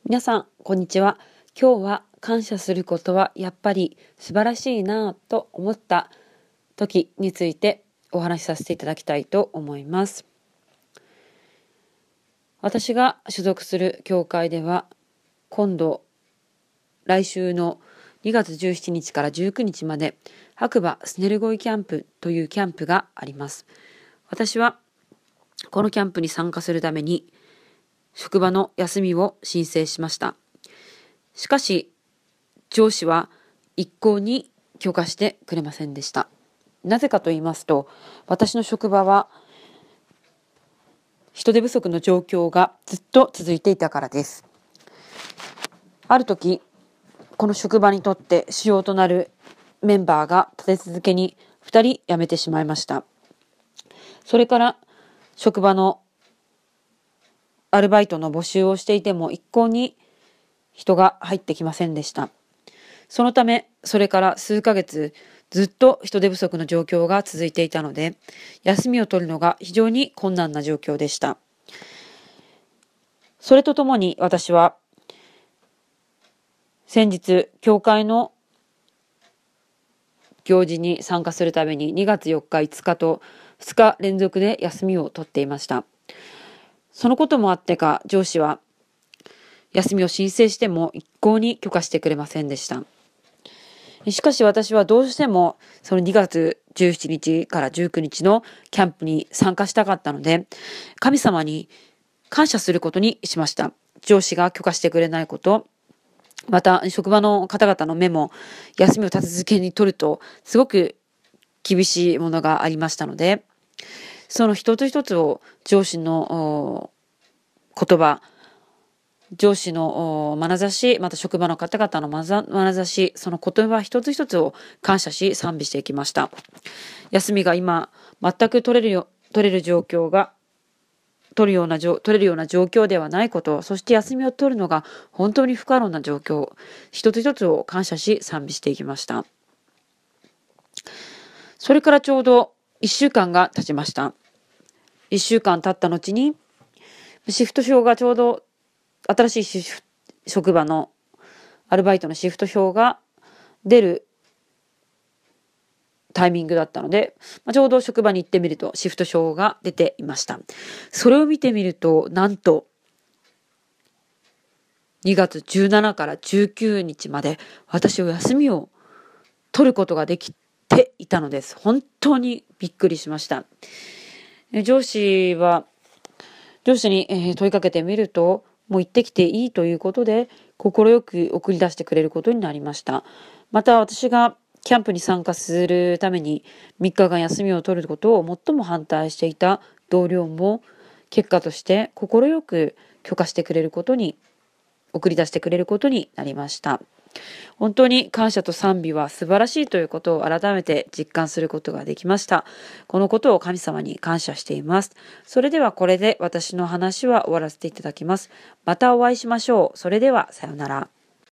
皆さん、こんにちは。今日は感謝することはやっぱり素晴らしいなぁと思った時についてお話しさせていただきたいと思います。私が所属する教会では来週の2月17日から19日まで白馬スネルゴイキャンプというキャンプがあります。私はこのキャンプに参加するために職場の休みを申請しました。しかし、上司は一向に許可してくれませんでした。なぜかと言いますと、私の職場は人手不足の状況がずっと続いていたからです。ある時、この職場にとって主要となるメンバーが立て続けに2人辞めてしまいました。それから職場のアルバイトの募集をしていても一向に人が入ってきませんでした。そのため、それから数ヶ月ずっと人手不足の状況が続いていたので、休みを取るのが非常に困難な状況でした。それとともに私は先日、教会の行事に参加するために2月4日、5日と2日連続で休みを取っていました。そのこともあってか、上司は休みを申請しても一向に許可してくれませんでした。しかし私はどうしてもその2月17日から19日のキャンプに参加したかったので、神様に感謝することにしました。上司が許可してくれないこと、また職場の方々の目も休みを立て続けに取るとすごく厳しいものがありましたので、その一つ一つを上司の言葉、上司の眼差し、また職場の方々の眼差し、その言葉一つ一つを感謝し賛美していきました。休みが今全く取れるような状況ではないこと、そして休みを取るのが本当に不可能な状況、一つ一つを感謝し賛美していきました。それからちょうど1週間が経ちました。1週間経った後にシフト表がちょうど新しい職場のアルバイトのシフト表が出るタイミングだったので、ちょうど職場に行ってみるとシフト表が出ていました。それを見てみると、なんと2月17から19日まで私は休みを取ることができていたのです。本当にびっくりしました。上司に問いかけてみると、もう行ってきていいということで快く送り出してくれることになりました。また私がキャンプに参加するために3日間休みを取ることを最も反対していた同僚も結果として快く許可してくれることに、送り出してくれることになりました。本当に感謝と賛美は素晴らしいということを改めて実感することができました。このことを神様に感謝しています。それではこれで私の話は終わらせていただきます。またお会いしましょう。それではさようなら。